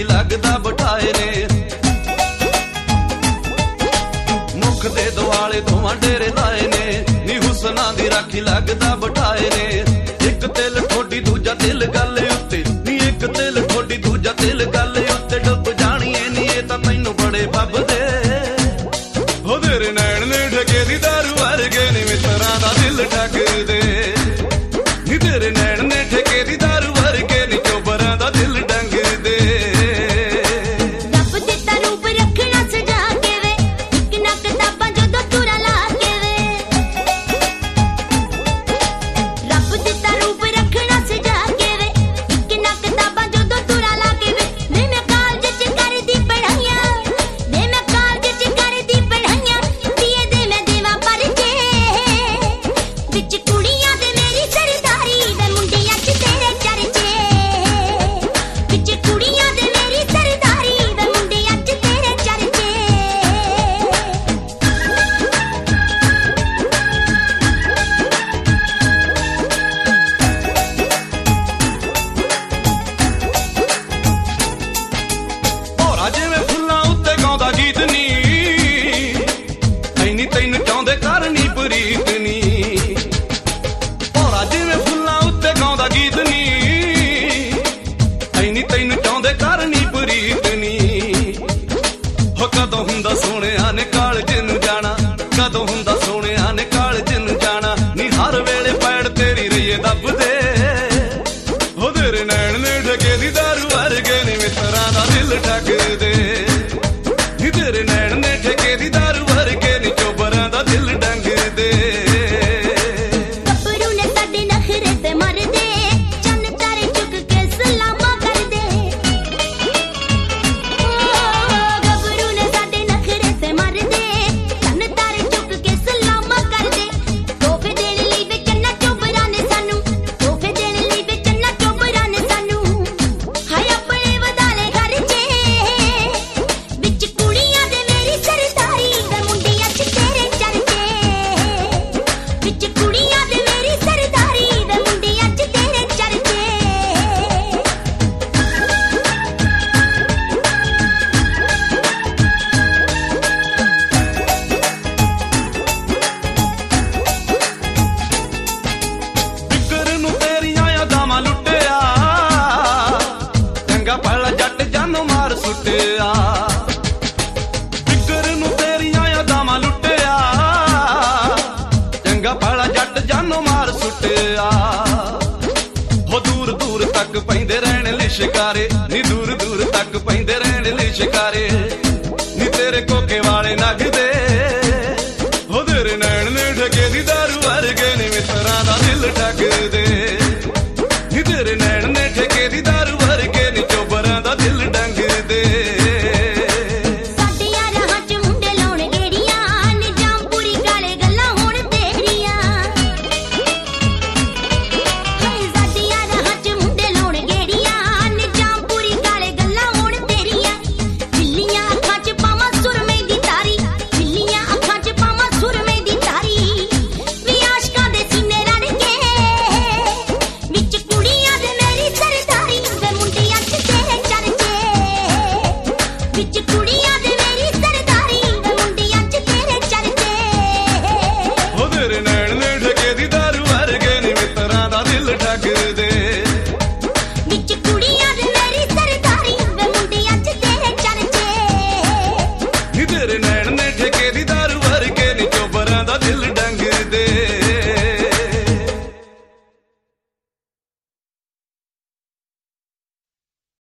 राखी लगदा बिठाए ने मुख दे दुआले दोवां डेरे लाए ने नी हुसना दी राखी लगदा बिठाए ने एक तिल ठोडी दूजा तिल गल उत्ते नी एक तिल ठोडी दूजा तिल गल उत्ते डुब जानी ए नी ए तां तैनूं बड़े फबदे हो तेरे नैण ने ठगे दी दारू वर्गे नी मित्तरां दा दिल ठगदे नी तेरे नैण ने ठगे दी दारू वर्गे नी चोबरां दा दिल डंगदे रब दिता रूप रखना सजा के वे इक ना किताबां जदों तुरा ला के वे रब दिता रूप रखना सजा के वे इक ना किताबां जदों तुरा ला के वे वे मैं कॉलेज च करदी पढ़ाइयां वे मैं कॉलेज च करदी पढ़ाइयां दिए दे मैं देवा परचे विच कुड़ियां दे मेरी सरदारी वे मुंडियां च तेरे चर्चे विच कुड़ियां दे मेरी सरदारी वे मुंडियां च तेरे चर्चे होरा जिवें फुल्लां उत्ते गाउंदा गीत नी ऐनी तैनूं चाहुंदे करनी प्रीत नी होरा जिवें फुल्लां उत्ते गाउंदा गीत नी ऐनी तैनूं चाहुंदे करनी प्रीत नी हो कदों हुंदा सोहणिया ने कालज नूं जाना कदों हुंदा सोहणिया ने कालज नूं जाना नी हर वेले पैड़ तेरी रहीए दबदे हो तेरे नैण ने ठगे दी दारू वर्गे नी मित्तरां दा दिल ठगदे नी तेरे नैण ने ठगे दी दारू वर्गे नी चोबरां दा दिल डंगदे गब्बरू ने साडे नखरे ते मरदे चन्न तारे चुक के सलामा करदे गब्बरू ने साडे नखरे ते मरदे चन्न तारे चुक के सलामा करदे तोहफे देण लई वे चन्ना चोबरां ने सानू तोहफे देण लई वे चन्ना चोबरां ने सानू हाय अपने वदाले खर्चे विच कुड़ियां दे मेरी सरदारी वे मुंडियां च तेरे चर्चे विच कुड़ियां दे मेरी सरदारी वे मुंडियां च तेरे चर्चे ਫਿਕਰ ਨੂੰ ਤੇਰੀਆਂ ਯਾਦਾਂ ਲੁੱਟਿਆ ਚੰਗਾ ਭਲਾ ਜੱਟ ਜਾਨੋਂ ਮਾਰ ਸੁੱਟਿਆ ਫਿਕਰ ਨੂੰ ਤੇਰੀਆਂ ਯਾਦਾਂ ਲੁੱਟਿਆ ਚੰਗਾ ਭਲਾ ਜੱਟ ਜਾਨੋਂ ਮਾਰ ਸੁੱਟਿਆ ਹੋ ਦੂਰ ਦੂਰ ਤੱਕ ਪੈਂਦੇ ਰਹਿਣ ਲਿਸ਼ਕਾਰੇ ਨੀ ਦੂਰ ਦੂਰ ਤੱਕ ਪੈਂਦੇ ਰਹਿਣ ਲਿਸ਼ਕਾਰੇ ਨੀ ਤੇਰੇ ਕੋਕੇ ਵਾਲੇ ਨਗਦੇ ਹੋ ਤੇਰੇ ਨੈਣ ਨੇ ਠਗੇ ਦੀ ਦਾਰੂ ਵਰਗੇ ਨੀ ਮਿੱਤਰਾਂ ਦਾ ਦਿਲ ਠਗਦੇ ਨੀ ਤੇਰੇ ਨੈਣ ਨੇ ਠਗੇ ਦੀ ਦਾਰੂ ਵਰਗੇ ਨੀ ਚੋਬਰਾਂ ਦਾ ਦਿਲ ਡੰਗਦੇ ਸਾਡੀਆਂ ਰਾਹਾਂ 'ਚ ਮੁੰਡੇ ਲਾਉਣ ਗੇੜੀਆਂ ਨਿਜ਼ਾਮਪੁਰੀ ਕਾਲੇ ਗੱਲਾਂ ਹੁਣ ਤੇਰੀਆਂ ਹਾਏ ਸਾਡੀਆਂ ਰਾਹਾਂ 'ਚ ਮੁੰਡੇ ਲਾਉਣ ਗੇੜੀਆਂ ਨਿਜ਼ਾਮਪੁਰੀ ਕਾਲੇ ਗੱਲਾਂ ਹੁਣ ਤੇਰੀਆਂ ਬਿੱਲੀਆਂ ਅੱਖਾਂ 'ਚ ਪਾਵਾਂ ਸੁਰਮੇ ਦੀ ਤਾਰੀ ਬਿੱਲੀਆਂ ਅੱਖਾਂ 'ਚ ਪਾਵਾਂ ਸੁਰਮੇ ਦੀ ਤਾਰੀ ਵੀ ਆਸ਼ਕਾਂ ਦੇ ਸੀਨੇ ਰੜ ਕੇ ਵਿੱਚ ਕੁੜੀਆਂ ਦੇ ਮੇਰੀ ਸਰਦਾਰੀ ਵੇ ਮੁੰਡਿਆਂ 'ਚ ਤੇਰੇ ਚਰਚੇ ਵਿੱਚ ਕੁੜੀਆਂ ਦੇ ਮੇਰੀ ਸਰਦਾਰੀ ਵੇ ਮੁੰਡਿਆਂ 'ਚ ਤੇਰੇ ਚਰਚੇ ਹੋ ਤੇਰੇ ਨੈਣ ਨੇ ਠਗੇ ਦੀ ਦਾਰੂ ਵਰਗੇ ਨੀ ਮਿੱਤਰਾਂ ਦਾ ਦਿਲ ਠਗਦੇ ਵਿੱਚ ਕੁੜੀਆਂ ਦੇ ਮੇਰੀ ਸਰਦਾਰੀ ਵੇ ਮੁੰਡਿਆਂ 'ਚ ਤੇਰੇ ਚਰਚੇ ਨੀ ਤੇਰੇ ਨੈਣ ਨੇ ਠਗੇ ਦੀ ਦਾਰੂ